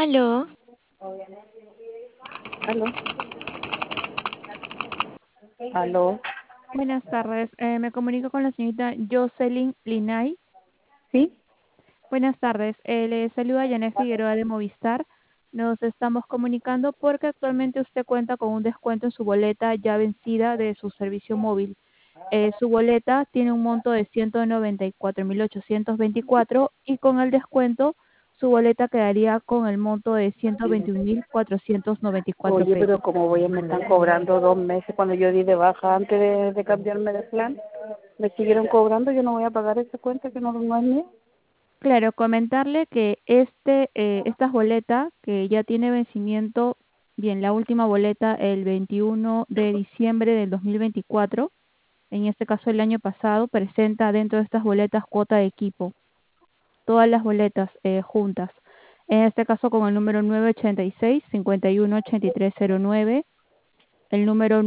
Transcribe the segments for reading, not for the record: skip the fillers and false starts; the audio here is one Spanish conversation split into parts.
Aló, Aló, aló, Buenas tardes, me comunico con la señorita Jocelyn Linay. ¿sí? Buenas tardes, le saluda Janet Figueroa de Movistar. Nos estamos comunicando porque actualmente usted cuenta con un descuento en su boleta ya vencida de su servicio móvil. Su boleta tiene un monto de 194.824 y con el descuento su boleta quedaría con el monto de 121.494 Oye, pero pesos. como voy, me están cobrando 2 meses cuando yo di de baja antes de cambiarme de plan. Me siguieron cobrando, yo no voy a pagar esa cuenta que no es mía. Claro, comentarle que esta boleta que ya tiene vencimiento, bien, la última boleta el 21 de diciembre del 2024, en este caso el año pasado, presenta dentro de estas boletas cuota de equipo, todas las boletas juntas. En este caso con el número 986-518309, el número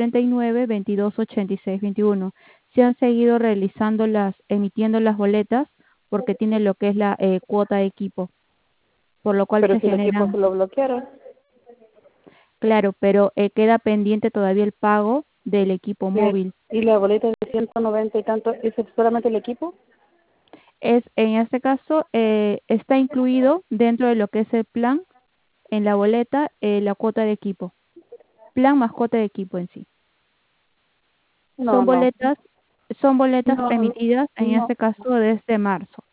939-228621. Se han seguido realizando emitiendo las boletas porque tiene lo que es la cuota de equipo, por lo cual Pero se si el equipo generan, se lo bloquearon. claro, pero queda pendiente todavía el pago del equipo ¿Y móvil. y la boleta de 190 y tanto, es solamente el equipo? En este caso, está incluido dentro de lo que es el plan, en la boleta, la cuota de equipo, plan más cuota de equipo en sí. No, Son no, boletas, son boletas no, emitidas en no. este caso desde marzo.